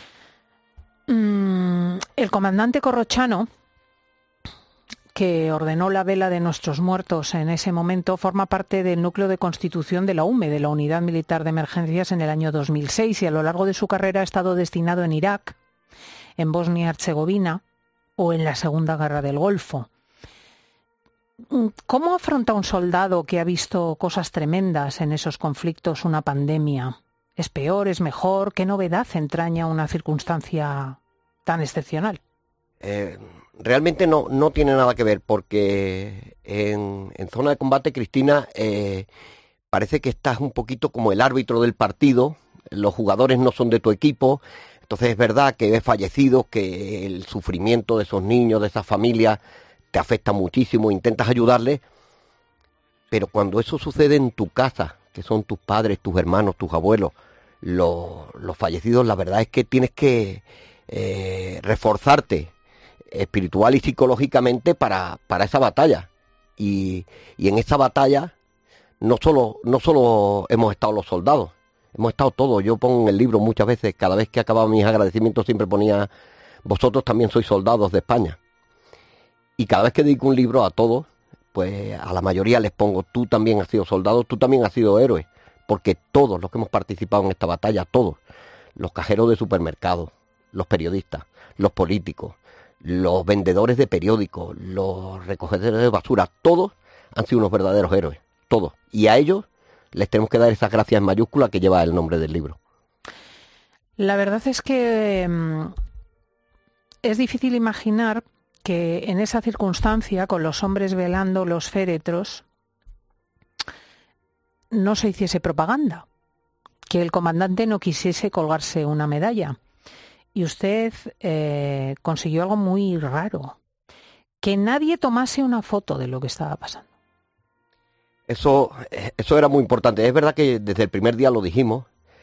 El comandante Corrochano, que ordenó la vela de nuestros muertos en ese momento, forma parte del núcleo de constitución de la UME, de la Unidad Militar de Emergencias, en el año 2006, y a lo largo de su carrera ha estado destinado en Irak, en Bosnia y Herzegovina o en la Segunda Guerra del Golfo. ¿Cómo afronta un soldado que ha visto cosas tremendas en esos conflictos una pandemia? ¿Es peor? ¿Es mejor? ¿Qué novedad entraña una circunstancia tan excepcional? Realmente no tiene nada que ver, porque en zona de combate, Cristina, parece que estás un poquito como el árbitro del partido, los jugadores no son de tu equipo, entonces es verdad que ves fallecidos, que el sufrimiento de esos niños, de esas familias, te afecta muchísimo, intentas ayudarles, pero cuando eso sucede en tu casa, que son tus padres, tus hermanos, tus abuelos, los fallecidos, la verdad es que tienes que reforzarte espiritual y psicológicamente para esa batalla. Y en esa batalla no solo hemos estado los soldados, hemos estado todos. Yo pongo en el libro muchas veces, cada vez que acababa mis agradecimientos siempre ponía: vosotros también sois soldados de España. Y cada vez que dedico un libro a todos, pues a la mayoría les pongo: tú también has sido soldado, tú también has sido héroe. Porque todos los que hemos participado en esta batalla, todos, los cajeros de supermercados, los periodistas, los políticos, los vendedores de periódicos, los recogedores de basura, todos han sido unos verdaderos héroes, todos. Y a ellos les tenemos que dar esas gracias en mayúscula que lleva el nombre del libro. La verdad es que es difícil imaginar que en esa circunstancia, con los hombres velando los féretros, no se hiciese propaganda, que el comandante no quisiese colgarse una medalla. Y usted consiguió algo muy raro, que nadie tomase una foto de lo que estaba pasando. Eso era muy importante. Es verdad que desde el primer día lo dijimos.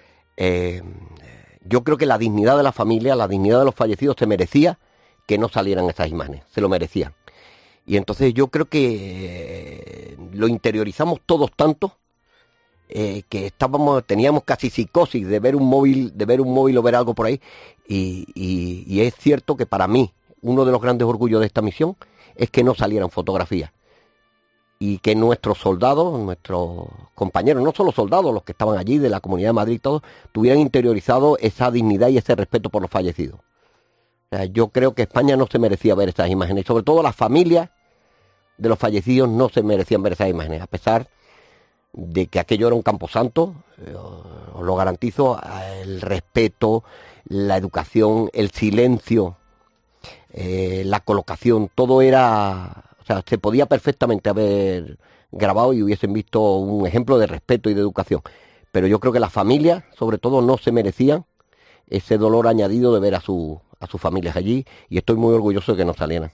Yo creo que la dignidad de la familia, la dignidad de los fallecidos se merecía que no salieran esas imágenes, se lo merecían. Y entonces yo creo que lo interiorizamos todos tanto que teníamos casi psicosis de ver un móvil o ver algo por ahí, y es cierto que para mí uno de los grandes orgullos de esta misión es que no salieran fotografías y que nuestros soldados, nuestros compañeros, no solo soldados, los que estaban allí de la Comunidad de Madrid, todos tuvieran interiorizado esa dignidad y ese respeto por los fallecidos. O sea, yo creo que España no se merecía ver esas imágenes, y sobre todo las familias de los fallecidos no se merecían ver esas imágenes, a pesar de que aquello era un camposanto. Os lo garantizo, el respeto, la educación, el silencio, la colocación, todo era... O sea, se podía perfectamente haber grabado y hubiesen visto un ejemplo de respeto y de educación. Pero yo creo que las familias, sobre todo, no se merecían ese dolor añadido de ver a sus familias allí, y estoy muy orgulloso de que no salieran.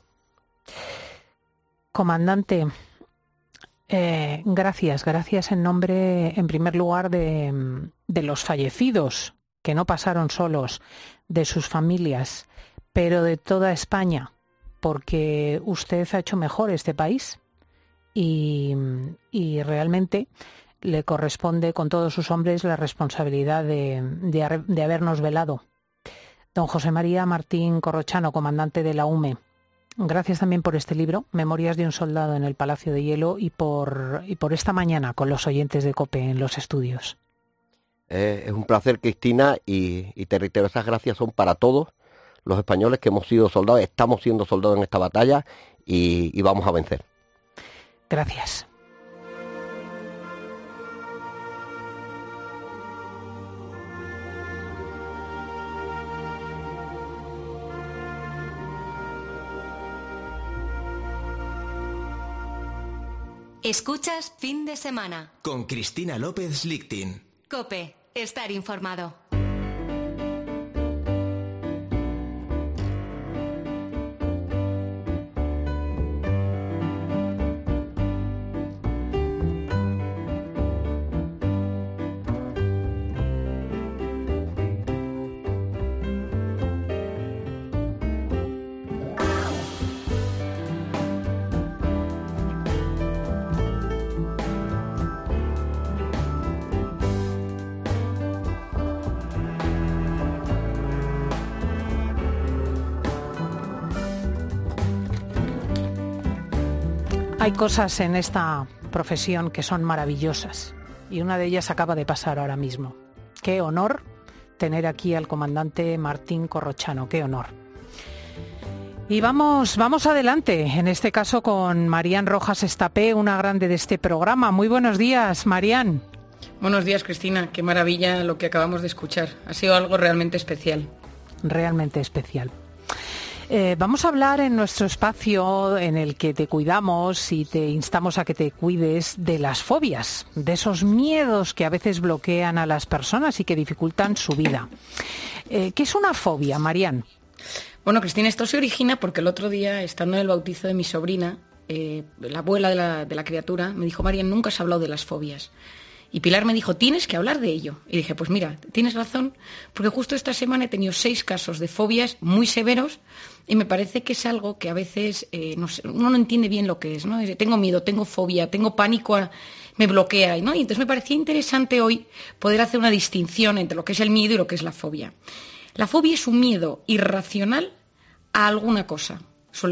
Comandante, gracias en nombre, en primer lugar, de los fallecidos, que no pasaron solos, de sus familias, pero de toda España, porque usted ha hecho mejor este país y realmente le corresponde con todos sus hombres la responsabilidad de habernos velado. Don José María Martín Corrochano, comandante de la UME, gracias también por este libro, Memorias de un soldado en el Palacio de Hielo, y por esta mañana con los oyentes de COPE en los estudios. Es un placer, Cristina, y te reitero, esas gracias son para todos los españoles que hemos sido soldados, estamos siendo soldados en esta batalla y vamos a vencer. Gracias. Escuchas Fin de Semana con Cristina López Lichtin. COPE, estar informado. Hay cosas en esta profesión que son maravillosas y una de ellas acaba de pasar ahora mismo. Qué honor tener aquí al comandante Martín Corrochano, qué honor. Y vamos adelante, en este caso con Marían Rojas Estapé, una grande de este programa. Muy buenos días, Marían. Buenos días, Cristina. Qué maravilla lo que acabamos de escuchar. Ha sido algo realmente especial. Realmente especial. Vamos a hablar en nuestro espacio en el que te cuidamos y te instamos a que te cuides de las fobias, de esos miedos que a veces bloquean a las personas y que dificultan su vida. ¿Qué es una fobia, Marian? Bueno, Cristina, esto se origina porque el otro día, estando en el bautizo de mi sobrina, la abuela de la criatura me dijo: Marian, nunca has hablado de las fobias. Y Pilar me dijo: tienes que hablar de ello. Y dije: pues mira, tienes razón, porque justo esta semana he tenido 6 casos de fobias muy severos y me parece que es algo que a veces uno no entiende bien lo que es, ¿no? Tengo miedo, tengo fobia, tengo pánico, me bloquea, ¿no? Y entonces me parecía interesante hoy poder hacer una distinción entre lo que es el miedo y lo que es la fobia. La fobia es un miedo irracional a alguna cosa.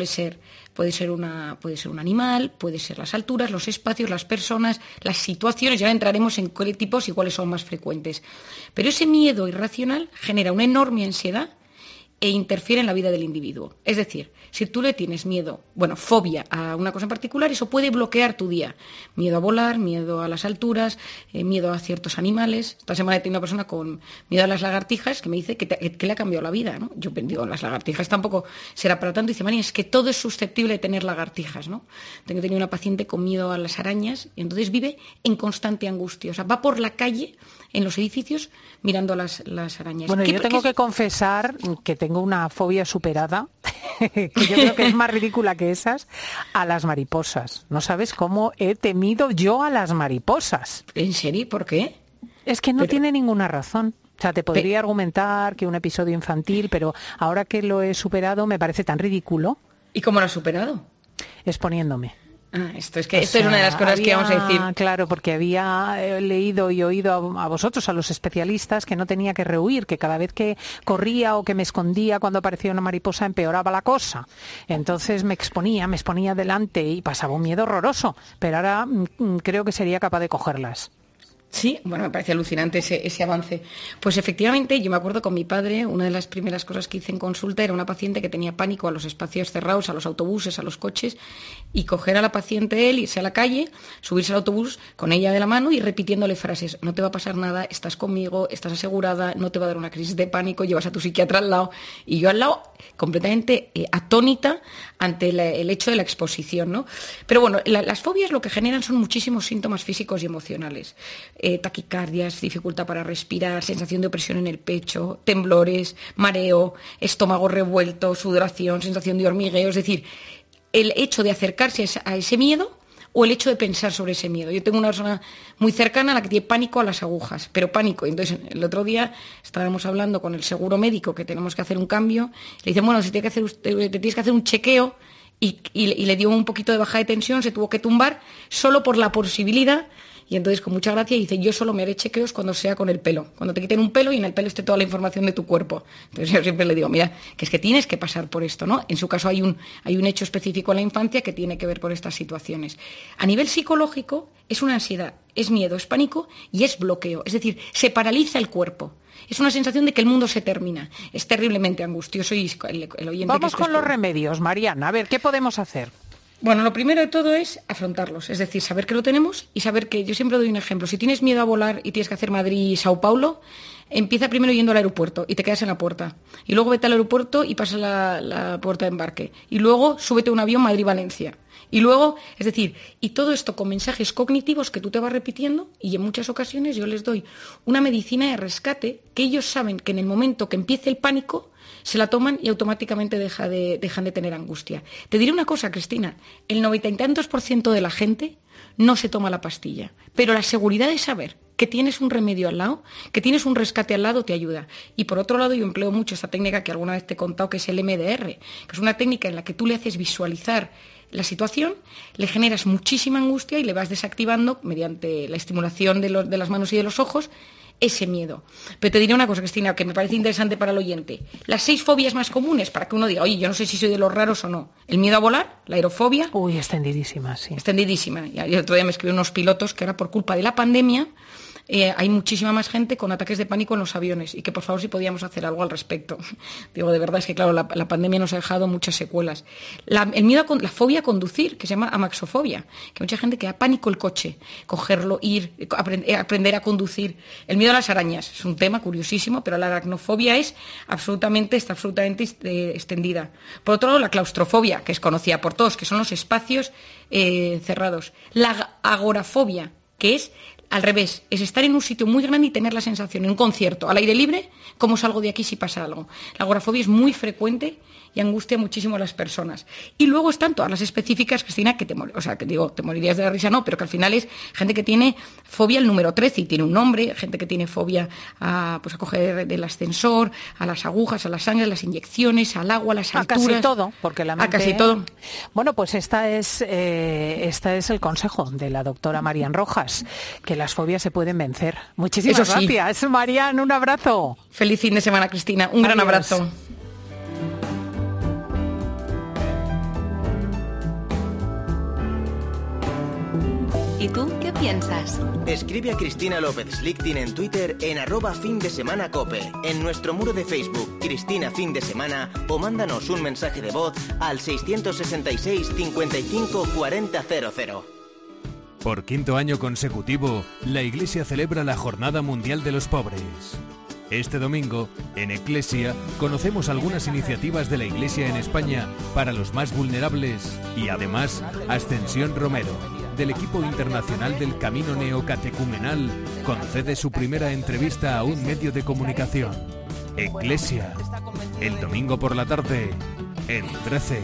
Puede ser un animal, puede ser las alturas, los espacios, las personas, las situaciones. Ya entraremos en qué tipos y cuáles son más frecuentes. Pero ese miedo irracional genera una enorme ansiedad e interfiere en la vida del individuo. Es decir, si tú le tienes miedo, fobia a una cosa en particular, eso puede bloquear tu día. Miedo a volar, miedo a las alturas, miedo a ciertos animales. Esta semana he tenido una persona con miedo a las lagartijas que me dice que le ha cambiado la vida, ¿no? Yo digo, las lagartijas tampoco será para tanto. Y dice: María, es que todo es susceptible de tener lagartijas, ¿no? Tengo tenido una paciente con miedo a las arañas y entonces vive en constante angustia. O sea, va por la calle, en los edificios, mirando a las arañas. Bueno, yo tengo que confesar que tengo una fobia superada, que yo creo que es más ridícula que esas, a las mariposas. No sabes cómo he temido yo a las mariposas. ¿En serio? ¿Por qué? Es que no tiene ninguna razón. O sea, te podría argumentar que un episodio infantil, pero ahora que lo he superado me parece tan ridículo. ¿Y cómo lo has superado? Exponiéndome. Esto es una de las cosas que vamos a decir. Claro, porque había leído y oído a vosotros, a los especialistas, que no tenía que rehuir, que cada vez que corría o que me escondía cuando aparecía una mariposa empeoraba la cosa. Entonces me exponía delante y pasaba un miedo horroroso, pero ahora creo que sería capaz de cogerlas. Sí, me parece alucinante ese avance. Pues efectivamente, yo me acuerdo con mi padre, una de las primeras cosas que hice en consulta era una paciente que tenía pánico a los espacios cerrados, a los autobuses, a los coches, y coger a la paciente él, irse a la calle, subirse al autobús con ella de la mano y repitiéndole frases: no te va a pasar nada, estás conmigo, estás asegurada, no te va a dar una crisis de pánico, llevas a tu psiquiatra al lado. Y yo al lado, completamente atónita ante el hecho de la exposición, ¿no? Pero bueno, las fobias lo que generan son muchísimos síntomas físicos y emocionales. Taquicardias, dificultad para respirar, sensación de opresión en el pecho, temblores, mareo, estómago revuelto, sudoración, sensación de hormigueo. Es decir, el hecho de acercarse a ese miedo o el hecho de pensar sobre ese miedo. Yo tengo una persona muy cercana a la que tiene pánico a las agujas, pero pánico. Entonces, el otro día estábamos hablando con el seguro médico que tenemos que hacer un cambio. Le dicen: bueno, si te tienes que hacer un chequeo, y le dio un poquito de baja de tensión, se tuvo que tumbar solo por la posibilidad. Y entonces, con mucha gracia, dice: yo solo me haré chequeos cuando sea con el pelo, cuando te quiten un pelo y en el pelo esté toda la información de tu cuerpo. Entonces yo siempre le digo: mira, que es que tienes que pasar por esto, ¿no? En su caso hay un hecho específico en la infancia que tiene que ver con estas situaciones. A nivel psicológico es una ansiedad, es miedo, es pánico y es bloqueo. Es decir, se paraliza el cuerpo. Es una sensación de que el mundo se termina. Es terriblemente angustioso y el oyente... Vamos con los remedios, Mariana. A ver, ¿qué podemos hacer? Bueno, lo primero de todo es afrontarlos, es decir, saber que lo tenemos y saber que, yo siempre doy un ejemplo, si tienes miedo a volar y tienes que hacer Madrid-Sao Paulo, empieza primero yendo al aeropuerto y te quedas en la puerta. Y luego vete al aeropuerto y pasa la puerta de embarque. Y luego súbete a un avión Madrid-Valencia. Y luego, es decir, y todo esto con mensajes cognitivos que tú te vas repitiendo, y en muchas ocasiones yo les doy una medicina de rescate que ellos saben que en el momento que empiece el pánico se la toman y automáticamente dejan de tener angustia. Te diré una cosa, Cristina, el 90 y tantos % de la gente no se toma la pastilla, pero la seguridad de saber que tienes un remedio al lado, que tienes un rescate al lado, te ayuda. Y por otro lado, yo empleo mucho esta técnica que alguna vez te he contado, que es el MDR, que es una técnica en la que tú le haces visualizar la situación, le generas muchísima angustia y le vas desactivando, mediante la estimulación de las manos y de los ojos, ese miedo. Pero te diré una cosa, Cristina, que me parece interesante para el oyente. Las 6 fobias más comunes, para que uno diga: oye, yo no sé si soy de los raros o no. El miedo a volar, la aerofobia. Uy, extendidísima, sí. Extendidísima. Y el otro día me escribieron unos pilotos que ahora, por culpa de la pandemia, hay muchísima más gente con ataques de pánico en los aviones y que por favor si podíamos hacer algo al respecto. Digo, de verdad es que claro, la pandemia nos ha dejado muchas secuelas. El miedo la fobia a conducir, que se llama amaxofobia, que mucha gente que da pánico el coche, cogerlo, ir, aprender a conducir. El miedo a las arañas es un tema curiosísimo, pero la aracnofobia está absolutamente extendida. Por otro lado, la claustrofobia, que es conocida por todos, que son los espacios cerrados. La agorafobia, que es al revés, es estar en un sitio muy grande y tener la sensación, en un concierto, al aire libre, cómo salgo de aquí si pasa algo. La agorafobia es muy frecuente y angustia muchísimo a las personas. Y luego están todas las específicas, Cristina, que te morirías de la risa, no, pero que al final es gente que tiene fobia al número 13 y tiene un nombre, gente que tiene fobia a coger del ascensor, a las agujas, a la sangre, a las inyecciones, al agua, a las alturas. A casi todo, porque la mente... A casi todo. Bueno, pues este es el consejo de la doctora Marian Rojas, que las fobias se pueden vencer. Muchísimas gracias, Marian, un abrazo. Feliz fin de semana, Cristina, un gran abrazo. ¿Y tú qué piensas? Escribe a Cristina López Slichting en Twitter en @findesemanacope, en nuestro muro de Facebook Cristina Fin de Semana, o mándanos un mensaje de voz al 666 55 40 00. Por 5º año consecutivo, la Iglesia celebra la Jornada Mundial de los Pobres. Este domingo, en Eclesia, conocemos algunas iniciativas de la Iglesia en España para los más vulnerables y además Ascensión Romero, del equipo internacional del Camino Neocatecumenal, concede su primera entrevista a un medio de comunicación. Eclesia, el domingo por la tarde, en 13.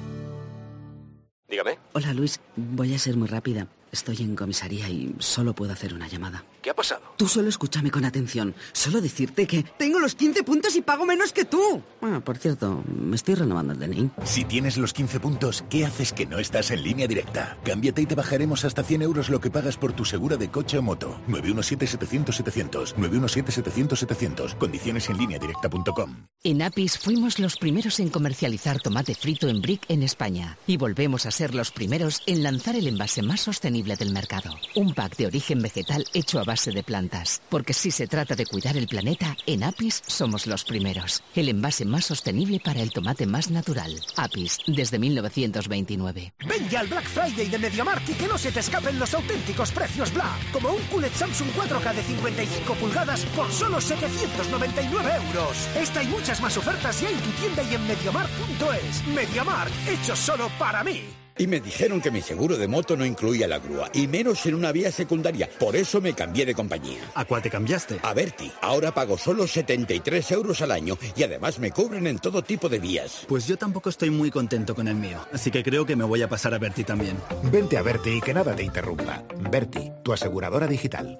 Dígame. Hola, Luis. Voy a ser muy rápida. Estoy en comisaría y solo puedo hacer una llamada. ¿Qué ha pasado? Tú solo escúchame con atención. Solo decirte que tengo los 15 puntos y pago menos que tú. Bueno, por cierto, me estoy renovando el DNI. Si tienes los 15 puntos, ¿qué haces que no estás en Línea Directa? Cámbiate y te bajaremos hasta 100 euros lo que pagas por tu segura de coche o moto. 917-700-700. 917-700-700. Condiciones en lineadirecta.com. En Apis fuimos los primeros en comercializar tomate frito en brick en España. Y volvemos a ser los primeros en lanzar el envase más sostenible del mercado. Un pack de origen vegetal hecho a base de plantas. Porque si se trata de cuidar el planeta, en Apis somos los primeros. El envase más sostenible para el tomate más natural. Apis, desde 1929. Ven ya al Black Friday de MediaMarkt y que no se te escapen los auténticos precios Black. Como un QLED Samsung 4K de 55 pulgadas por solo 799 euros. Esta y muchas más ofertas ya en tu tienda y en MediaMarkt.es. MediaMarkt, hecho solo para mí. Y me dijeron que mi seguro de moto no incluía la grúa, y menos en una vía secundaria. Por eso me cambié de compañía. ¿A cuál te cambiaste? A Verti. Ahora pago solo 73 euros al año y además me cubren en todo tipo de vías. Pues yo tampoco estoy muy contento con el mío, así que creo que me voy a pasar a Verti también. Vente a Verti y que nada te interrumpa. Verti, tu aseguradora digital.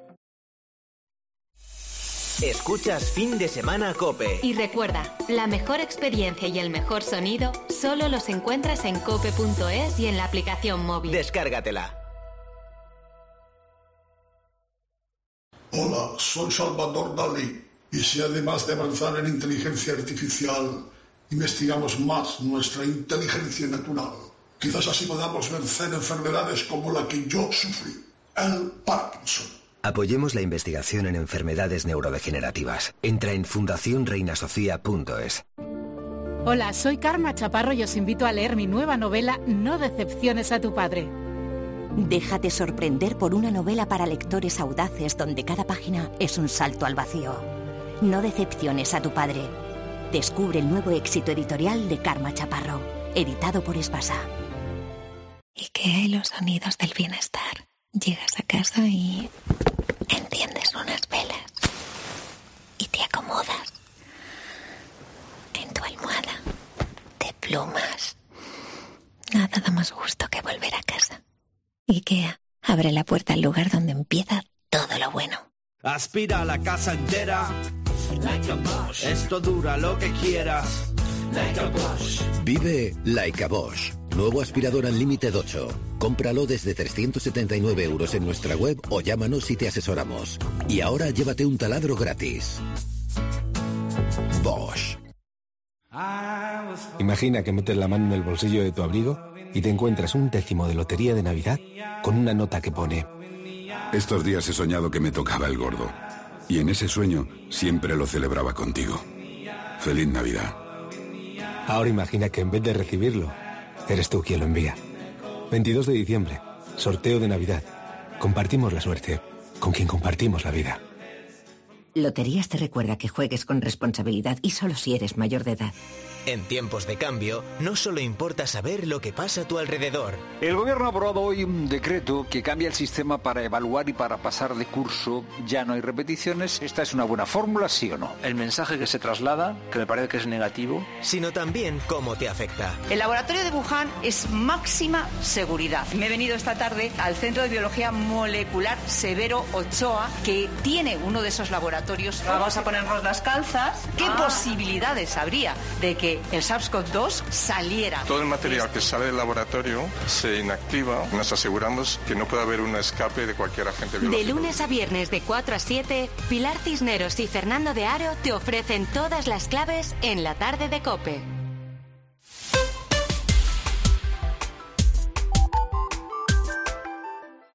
Escuchas Fin de Semana COPE. Y recuerda, la mejor experiencia y el mejor sonido solo los encuentras en cope.es y en la aplicación móvil. Descárgatela. Hola, soy Salvador Dalí. Y si además de avanzar en inteligencia artificial, investigamos más nuestra inteligencia natural, quizás así podamos vencer enfermedades como la que yo sufrí, el Parkinson. Apoyemos la investigación en enfermedades neurodegenerativas. Entra en fundacionreinasofía.es. Hola, soy Karma Chaparro y os invito a leer mi nueva novela No decepciones a tu padre. Déjate sorprender por una novela para lectores audaces donde cada página es un salto al vacío. No decepciones a tu padre. Descubre el nuevo éxito editorial de Karma Chaparro, editado por Espasa. ¿Y qué hay los sonidos del bienestar? Llegas a casa y enciendes unas velas y te acomodas en tu almohada, te plumas. Nada da más gusto que volver a casa. IKEA abre la puerta al lugar donde empieza todo lo bueno. Aspira la casa entera. Like a Bosch. Esto dura lo que quieras. Like a Bosch. Vive Like a Bosch. Nuevo aspirador Unlimited 8. Cómpralo desde 379 euros en nuestra web o llámanos y te asesoramos. Y ahora llévate un taladro gratis. Bosch. Imagina que metes la mano en el bolsillo de tu abrigo y te encuentras un décimo de lotería de Navidad con una nota que pone: Estos días he soñado que me tocaba el gordo. Y en ese sueño siempre lo celebraba contigo. Feliz Navidad. Ahora imagina que en vez de recibirlo, eres tú quien lo envía. 22 de diciembre, sorteo de Navidad. Compartimos la suerte con quien compartimos la vida. Loterías te recuerda que juegues con responsabilidad y solo si eres mayor de edad. En tiempos de cambio, no solo importa saber lo que pasa a tu alrededor. El gobierno ha aprobado hoy un decreto que cambia el sistema para evaluar y para pasar de curso. Ya no hay repeticiones. ¿Esta es una buena fórmula, sí o no? El mensaje que se traslada, que me parece que es negativo. Sino también cómo te afecta. El laboratorio de Wuhan es máxima seguridad. Me he venido esta tarde al Centro de Biología Molecular Severo Ochoa, que tiene uno de esos laboratorios. Vamos a ponernos las calzas. ¿Qué posibilidades habría de que el SARS-CoV-2 saliera? Todo el material que sale del laboratorio se inactiva. Nos aseguramos que no puede haber un escape de cualquier agente biológico. De lunes a viernes de 4 a 7, Pilar Cisneros y Fernando de Aro te ofrecen todas las claves en la tarde de COPE.